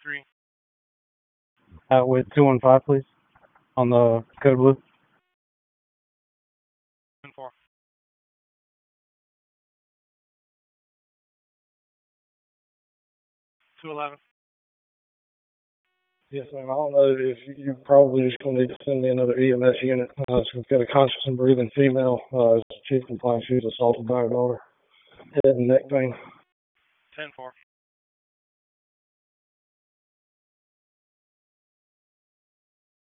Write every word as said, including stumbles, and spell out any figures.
three. Uh, with two one five, please, on the code blue. ten four. two eleven. Yes, ma'am. I don't know if you're probably just going to need to send me another E M S unit. Uh, so we've got a conscious and breathing female. Uh, chief complaint she was assaulted by her daughter. Head and neck pain. ten four.